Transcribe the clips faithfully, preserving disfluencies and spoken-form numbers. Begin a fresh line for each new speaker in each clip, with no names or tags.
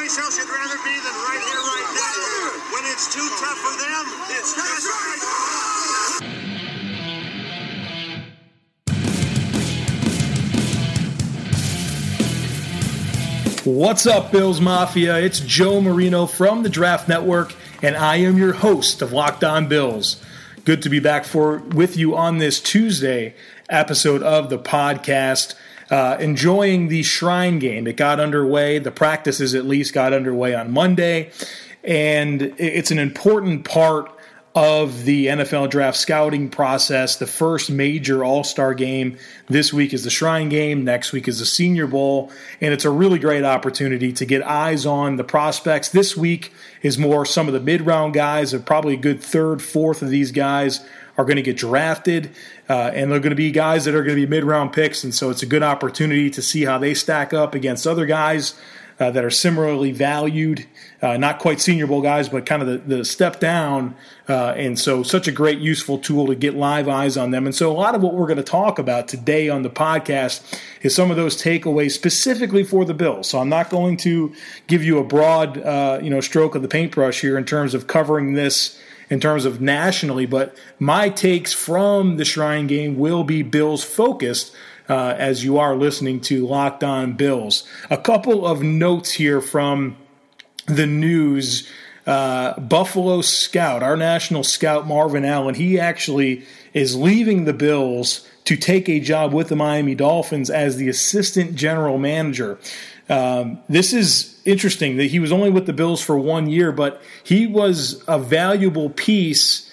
someplace else you'd rather be than right here, right now. When it's too tough for them, it's just right.
What's up, Bills Mafia? It's Joe Marino from the Draft Network, and I am your host of Locked On Bills. Good to be back for with you on this Tuesday episode of the podcast. Uh, enjoying the Shrine game. It got underway. The practices at least got underway on Monday, and it's an important part of the N F L draft scouting process. The first major all-star game this week is the Shrine game. Next week is the Senior Bowl, and it's a really great opportunity to get eyes on the prospects. This week is more some of the mid-round guys, and probably a good third, fourth of these guys are going to get drafted, uh, and they're going to be guys that are going to be mid-round picks, and so it's a good opportunity to see how they stack up against other guys uh, that are similarly valued, uh, not quite Senior Bowl guys, but kind of the, the step down, uh, and so such a great, useful tool to get live eyes on them. And so a lot of what we're going to talk about today on the podcast is some of those takeaways specifically for the Bills. So I'm not going to give you a broad uh, you know, stroke of the paintbrush here in terms of covering this in terms of nationally, but my takes from the Shrine game will be Bills focused uh, as you are listening to Locked On Bills. A couple of notes here from the news. Uh, Buffalo scout, our national scout Marvin Allen, he actually is leaving the Bills to take a job with the Miami Dolphins as the assistant general manager. Um, this is interesting that he was only with the Bills for one year, but he was a valuable piece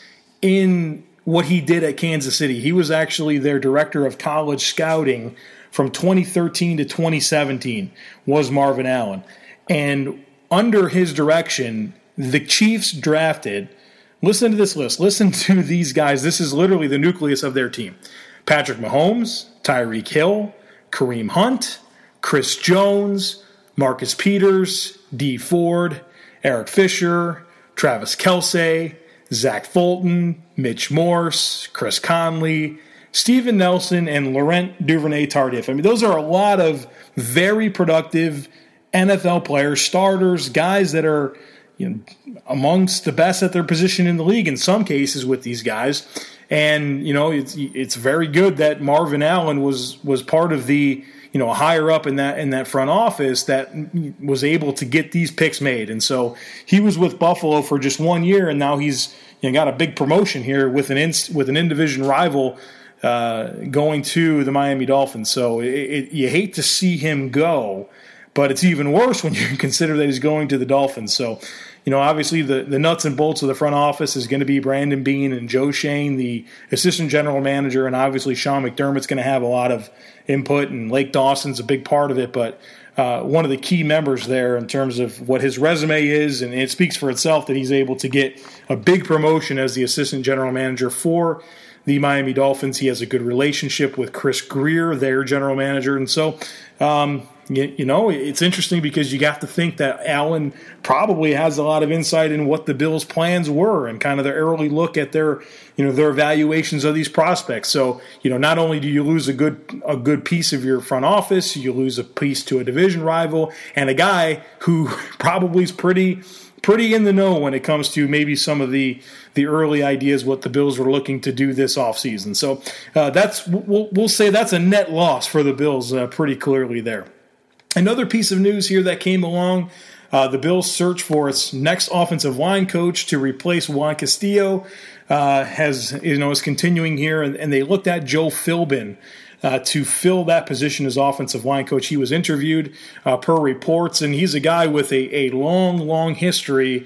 in what he did at Kansas City. He was actually their director of college scouting from twenty thirteen to twenty seventeen was Marvin Allen. And under his direction, the Chiefs drafted, listen to this list, listen to these guys. This is literally the nucleus of their team. Patrick Mahomes, Tyreek Hill, Kareem Hunt, Chris Jones, Marcus Peters, Dee Ford, Eric Fisher, Travis Kelce, Zach Fulton, Mitch Morse, Chris Conley, Steven Nelson, and Laurent Duvernay-Tardif. I mean, those are a lot of very productive N F L players, starters, guys that are, you know, amongst the best at their position in the league in some cases with these guys. And, you know, it's it's very good that Marvin Allen was was part of the, you know, higher up in that in that front office that was able to get these picks made. And so he was with Buffalo for just one year, and now he's, you know, got a big promotion here with an in, with an in-division rival uh, going to the Miami Dolphins. So it, it, you hate to see him go, but it's even worse when you consider that he's going to the Dolphins. So, you know, obviously the, the nuts and bolts of the front office is going to be Brandon Beane and Joe Schoen, the assistant general manager, and obviously Sean McDermott's going to have a lot of input, and Lake Dawson's a big part of it, but uh, one of the key members there in terms of what his resume is, and it speaks for itself that he's able to get a big promotion as the assistant general manager for the Miami Dolphins. He has a good relationship with Chris Grier, their general manager, and so um, you, you know, it's interesting because you got to think that Allen probably has a lot of insight in what the Bills' plans were and kind of their early look at their, you know, their evaluations of these prospects. So, you know, not only do you lose a good a good piece of your front office, you lose a piece to a division rival and a guy who probably is pretty pretty in the know when it comes to maybe some of the the early ideas what the Bills were looking to do this offseason. So uh, that's we'll, we'll say that's a net loss for the Bills uh, pretty clearly there. Another piece of news here that came along, uh, the Bills' search for its next offensive line coach to replace Juan Castillo uh, has you know is continuing here, and, and they looked at Joe Philbin uh, to fill that position as offensive line coach. He was interviewed uh, per reports, and he's a guy with a, a long, long history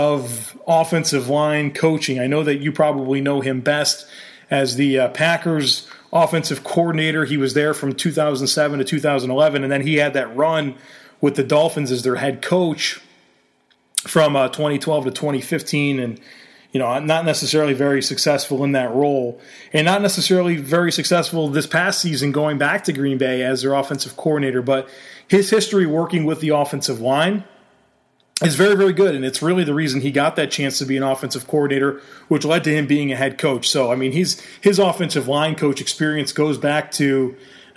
of offensive line coaching. I know that you probably know him best as the uh, Packers offensive coordinator. He was there from two thousand seven to two thousand eleven, and then he had that run with the Dolphins as their head coach from uh, twenty twelve to twenty fifteen, and you know, not necessarily very successful in that role, and not necessarily very successful this past season going back to Green Bay as their offensive coordinator, but his history working with the offensive line is very, very good, and it's really the reason he got that chance to be an offensive coordinator, which led to him being a head coach. So, I mean, he's, his offensive line coach experience goes back to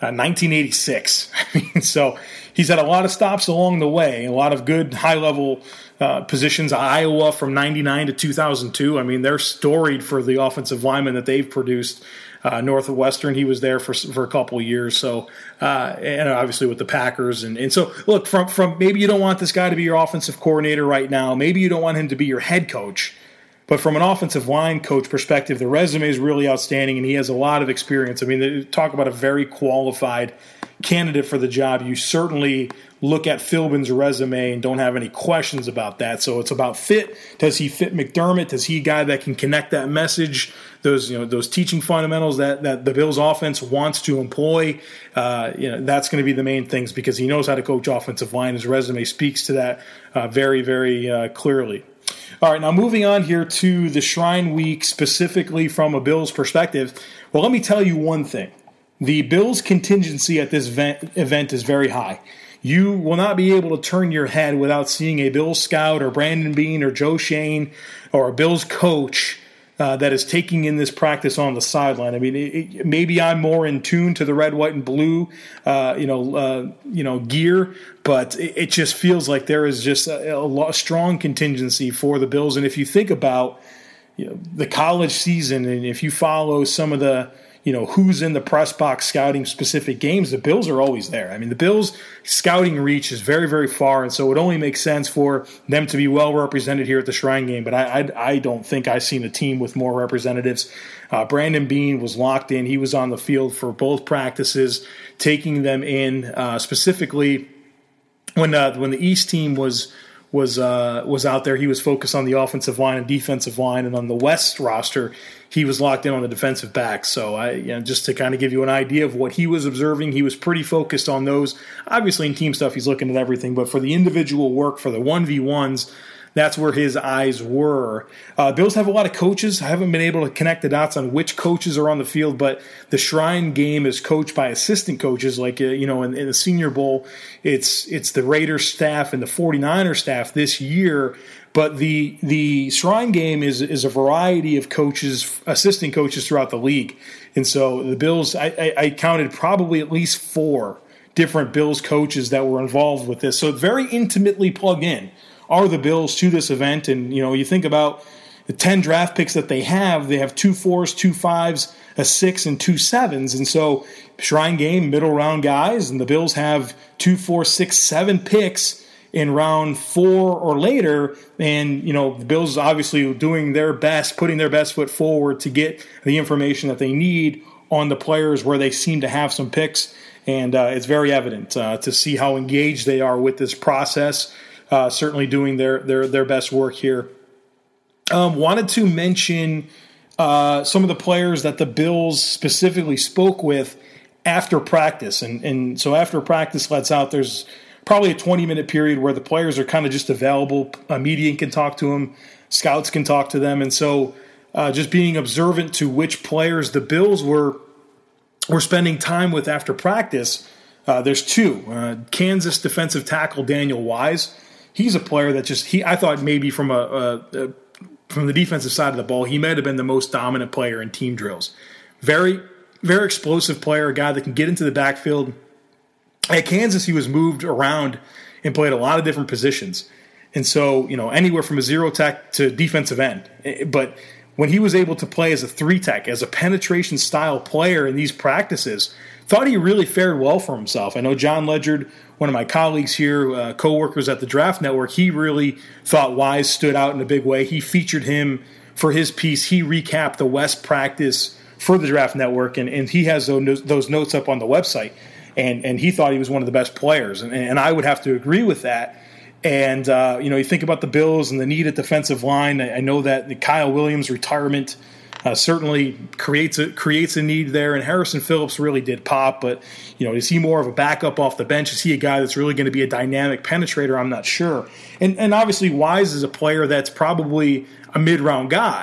uh, nineteen eighty-six. I mean, so he's had a lot of stops along the way, a lot of good high-level uh, positions. Iowa from ninety-nine to two thousand two. I mean, they're storied for the offensive linemen that they've produced. Uh, Northwestern, he was there for for a couple of years. So, uh, and obviously with the Packers, and, and so look from from maybe you don't want this guy to be your offensive coordinator right now. Maybe you don't want him to be your head coach. But from an offensive line coach perspective, the resume is really outstanding, and he has a lot of experience. I mean, they talk about a very qualified candidate for the job. You certainly look at Philbin's resume and don't have any questions about that. So it's about fit. Does he fit McDermott? Is he a guy that can connect that message, those you know those teaching fundamentals that, that the Bills offense wants to employ? Uh, you know that's going to be the main things because he knows how to coach offensive line. His resume speaks to that uh, very, very uh, clearly. All right, now moving on here to the Shrine Week specifically from a Bills perspective. Well, let me tell you one thing. The Bills contingency at this event, event is very high. You will not be able to turn your head without seeing a Bills scout or Brandon Beane or Joe Shane or a Bills coach uh, that is taking in this practice on the sideline. I mean, it, it, maybe I'm more in tune to the red, white, and blue, uh, you know, uh, you know, gear, but it, it just feels like there is just a, a, a strong contingency for the Bills. And if you think about you know, the college season, and if you follow some of the you know, who's in the press box scouting specific games, the Bills are always there. I mean, the Bills' scouting reach is very, very far, and so it only makes sense for them to be well represented here at the Shrine Game. But I, I, I don't think I've seen a team with more representatives. Uh, Brandon Beane was locked in. He was on the field for both practices, taking them in uh, specifically when uh, when the East team was was uh, was out there. He was focused on the offensive line and defensive line, and on the West roster, he was locked in on the defensive back. So, I, you know, just to kind of give you an idea of what he was observing, he was pretty focused on those. Obviously, in team stuff, he's looking at everything, but for the individual work, for the one v ones, that's where his eyes were. Uh, Bills have a lot of coaches. I haven't been able to connect the dots on which coaches are on the field, but the Shrine Game is coached by assistant coaches. Like, uh, you know, in, in the Senior Bowl, it's it's the Raiders staff and the 49ers staff this year. But the the Shrine Game is is a variety of coaches, assistant coaches throughout the league. And so the Bills, I, I, I counted probably at least four different Bills coaches that were involved with this. So very intimately plugged in are the Bills to this event. And, you know, you think about the ten draft picks that they have, they have two fours, two fives, a six, and two sevens. And so Shrine Game, middle round guys, and the Bills have two, four, six, seven picks in round four or later. And, you know, the Bills obviously doing their best, putting their best foot forward to get the information that they need on the players where they seem to have some picks. And uh, it's very evident uh, to see how engaged they are with this process. Uh, certainly doing their, their, their best work here. Um, wanted to mention uh, some of the players that the Bills specifically spoke with after practice. And, and so after practice lets out, there's probably a twenty-minute period where the players are kind of just available. A media can talk to them. Scouts can talk to them. And so uh, just being observant to which players the Bills were, were spending time with after practice, uh, there's two. Uh, Kansas defensive tackle Daniel Wise. He's a player that just he. I thought maybe from a, a, a from the defensive side of the ball, he might have been the most dominant player in team drills. Very, very explosive player, a guy that can get into the backfield. At Kansas, he was moved around and played a lot of different positions, and so you know anywhere from a zero tech to defensive end. But when he was able to play as a three tech, as a penetration style player in these practices, thought he really fared well for himself. I know John Ledgard, one of my colleagues here, uh, co-workers at the Draft Network, he really thought Wise stood out in a big way. He featured him for his piece. He recapped the West practice for the Draft Network, and, and he has those, those notes up on the website. And and he thought he was one of the best players, and, and I would have to agree with that. And, uh, you know, you think about the Bills and the need at defensive line. I, I know that the Kyle Williams retirement Uh, certainly creates a, creates a need there, and Harrison Phillips really did pop. But, you know, is he more of a backup off the bench? Is he a guy that's really going to be a dynamic penetrator? I'm not sure. And and obviously Wise is a player that's probably a mid-round guy.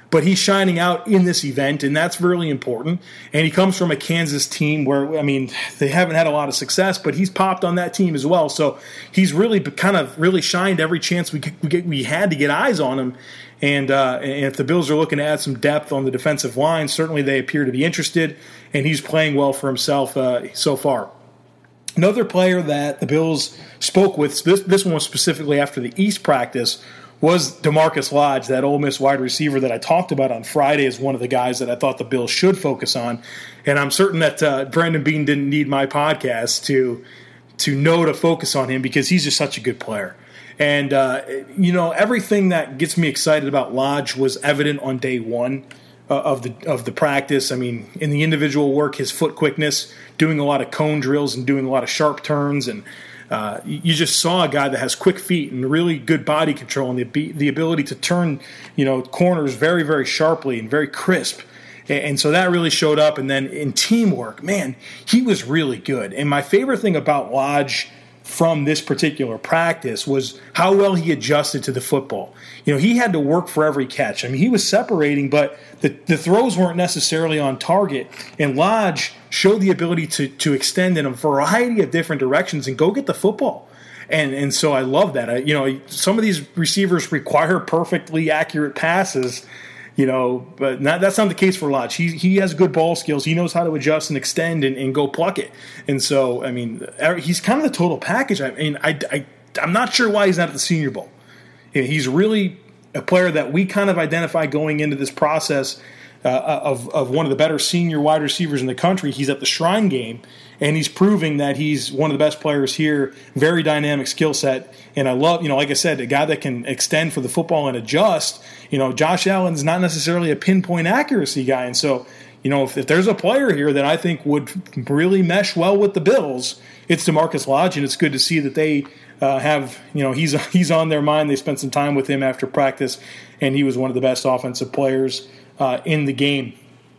but he's shining out in this event, and that's really important. And he comes from a Kansas team where, I mean, they haven't had a lot of success, but he's popped on that team as well. So he's really kind of really shined every chance we we, get, we had to get eyes on him. And, uh, and if the Bills are looking to add some depth on the defensive line, certainly they appear to be interested, and he's playing well for himself uh, so far. Another player that the Bills spoke with, this, this one was specifically after the East practice, was DeMarcus Lodge, that Ole Miss wide receiver that I talked about on Friday as one of the guys that I thought the Bills should focus on. And I'm certain that uh, Brandon Beane didn't need my podcast to to know to focus on him because he's just such a good player. And, uh, you know, everything that gets me excited about Lodge was evident on day one uh, of the of the practice. I mean, in the individual work, his foot quickness, doing a lot of cone drills and doing a lot of sharp turns, and uh, you just saw a guy that has quick feet and really good body control and the the ability to turn, you know, corners very, very sharply and very crisp. And so that really showed up. And then in teamwork, man, he was really good. And my favorite thing about Lodge from this particular practice was how well he adjusted to the football. You know, he had to work for every catch. I mean, he was separating, but the, the throws weren't necessarily on target. And Lodge showed the ability to to extend in a variety of different directions and go get the football. And and so I love that. I, you know, some of these receivers require perfectly accurate passes, you know, but not, that's not the case for Lodge. He he has good ball skills. He knows how to adjust and extend and, and go pluck it. And so, I mean, he's kind of the total package. I mean, I, I, I'm not sure why he's not at the Senior Bowl. He's really a player that we kind of identify going into this process uh, of, of one of the better senior wide receivers in the country. He's at the Shrine Game, and he's proving that he's one of the best players here, very dynamic skill set. And I love, you know, like I said, a guy that can extend for the football and adjust. You know, Josh Allen's not necessarily a pinpoint accuracy guy. And so, you know, if, if there's a player here that I think would really mesh well with the Bills, it's DeMarcus Lodge, and it's good to see that they uh, have, you know, he's he's on their mind. They spent some time with him after practice, and he was one of the best offensive players uh, in the game.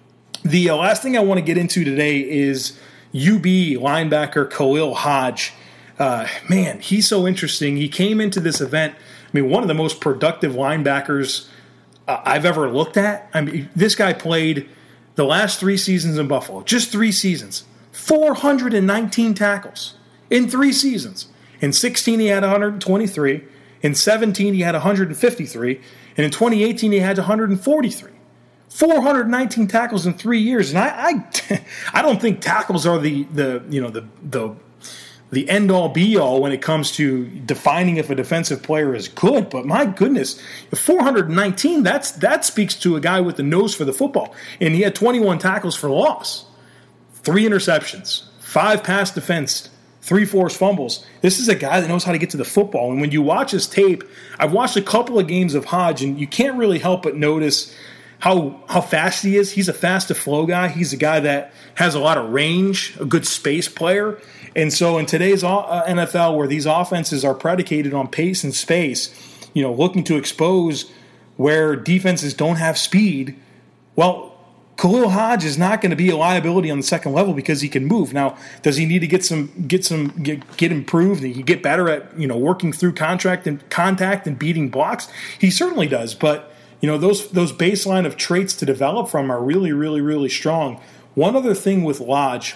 The uh, last thing I want to get into today is U B linebacker Khalil Hodge. Uh, man, he's so interesting. He came into this event, I mean, one of the most productive linebackers uh, I've ever looked at. I mean, this guy played the last three seasons in Buffalo, just three seasons, four hundred nineteen tackles in three seasons. In sixteen, he had one hundred twenty-three. In seventeen, he had one hundred fifty-three. And in twenty eighteen, he had one hundred forty-three. four hundred nineteen tackles in three years, and I, I, I don't think tackles are the, the you know the the the end all be all when it comes to defining if a defensive player is good. But my goodness, four hundred nineteen that's that speaks to a guy with the nose for the football, and he had twenty-one tackles for loss, three interceptions, five pass defense, three forced fumbles. This is a guy that knows how to get to the football, and when you watch his tape, I've watched a couple of games of Hodge, and you can't really help but notice how how fast he is. He's a fast-to-flow guy. He's a guy that has a lot of range, a good space player. And so in today's N F L, where these offenses are predicated on pace and space, you know, looking to expose where defenses don't have speed, well, Khalil Hodge is not going to be a liability on the second level because he can move. Now, does he need to get some get some get, get improved? He get better at, you know, working through contract and contact and beating blocks? He certainly does, but you know, those those baseline of traits to develop from are really, really, really strong. One other thing with Lodge,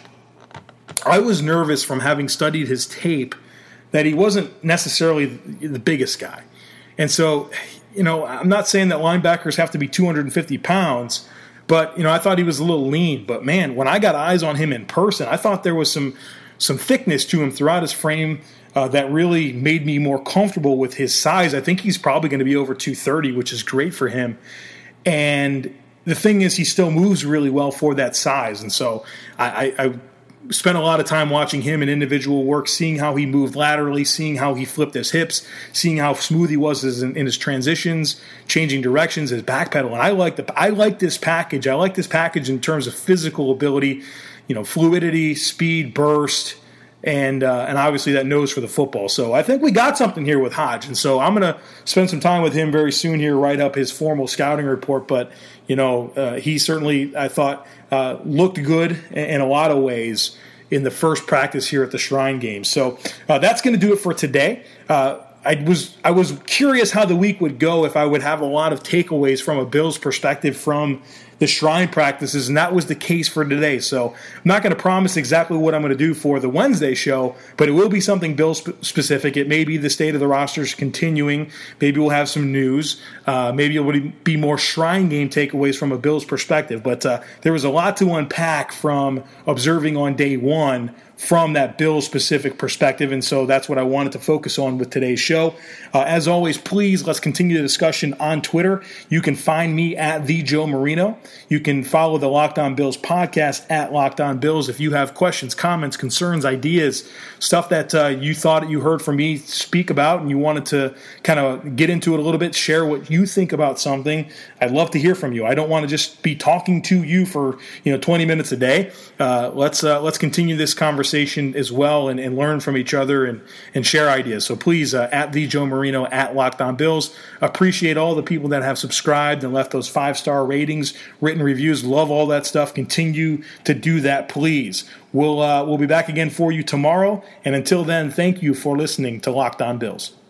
I was nervous from having studied his tape that he wasn't necessarily the biggest guy. And so, you know, I'm not saying that linebackers have to be two hundred fifty pounds, but, you know, I thought he was a little lean. But, man, when I got eyes on him in person, I thought there was some some thickness to him throughout his frame uh, that really made me more comfortable with his size. I think he's probably going to be over two thirty, which is great for him. And the thing is, he still moves really well for that size. And so I, I, I spent a lot of time watching him in individual work, seeing how he moved laterally, seeing how he flipped his hips, seeing how smooth he was in, in his transitions, changing directions, his backpedal. And I like the I like this package. I like this package in terms of physical ability, you know, fluidity, speed, burst, and uh, and obviously that nose for the football. So I think we got something here with Hodge. And so I'm going to spend some time with him very soon here, write up his formal scouting report. But, you know, uh, he certainly, I thought, uh, looked good in, in a lot of ways in the first practice here at the Shrine Game. So uh, that's going to do it for today. Uh, I was I was curious how the week would go if I would have a lot of takeaways from a Bills perspective from the Shrine practices, and that was the case for today. So I'm not going to promise exactly what I'm going to do for the Wednesday show, but it will be something Bills specific. It may be the state of the rosters continuing. Maybe we'll have some news. Uh, maybe it would be more Shrine game takeaways from a Bills perspective. But uh, there was a lot to unpack from observing on day one from that Bills-specific perspective, and so that's what I wanted to focus on with today's show. Uh, as always, please, let's continue the discussion on Twitter. You can find me at the Joe Marino. You can follow the Locked On Bills podcast at Locked On Bills. If you have questions, comments, concerns, ideas, stuff that uh, you thought you heard from me speak about and you wanted to kind of get into it a little bit, share what you think about something, I'd love to hear from you. I don't want to just be talking to you for you know twenty minutes a day. Uh, let's uh, let's continue this conversation as well and, and learn from each other and, and share ideas. So please, uh, at the Joe Marino, at Locked On Bills. Appreciate all the people that have subscribed and left those five-star ratings, written reviews. Love all that stuff. Continue to do that, please. We'll uh, we'll be back again for you tomorrow. And until then, thank you for listening to Locked On Bills.